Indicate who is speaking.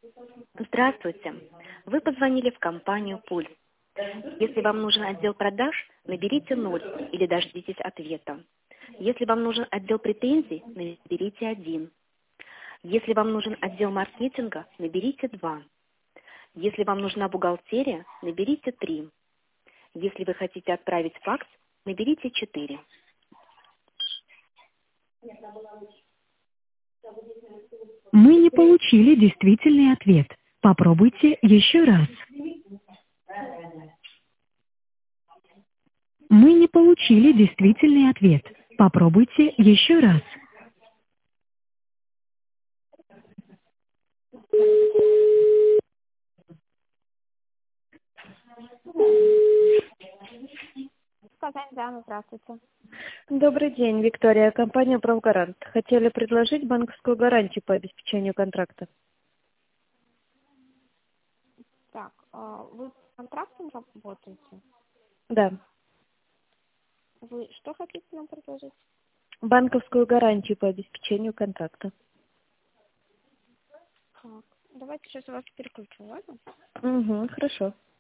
Speaker 1: Здравствуйте. Вы позвонили в компанию «Пульс». Если вам нужен отдел продаж, наберите 0 или дождитесь ответа. Если вам нужен отдел претензий, наберите 1. Если вам нужен отдел маркетинга, наберите 2. Если вам нужна бухгалтерия, наберите 3. Если вы хотите отправить факс, наберите 4.
Speaker 2: Мы не получили действительный ответ. Попробуйте еще раз. Мы не получили действительный ответ. Попробуйте еще раз.
Speaker 3: Казань, Диана, здравствуйте.
Speaker 4: Добрый день, Виктория. Компания «Правгарант». Хотели предложить банковскую гарантию по обеспечению контракта.
Speaker 3: Так, вы с контрактом работаете?
Speaker 4: Да.
Speaker 3: Вы что хотите нам предложить?
Speaker 4: Банковскую гарантию по обеспечению контракта.
Speaker 3: Так, давайте сейчас вас переключу, ладно?
Speaker 4: Угу, хорошо.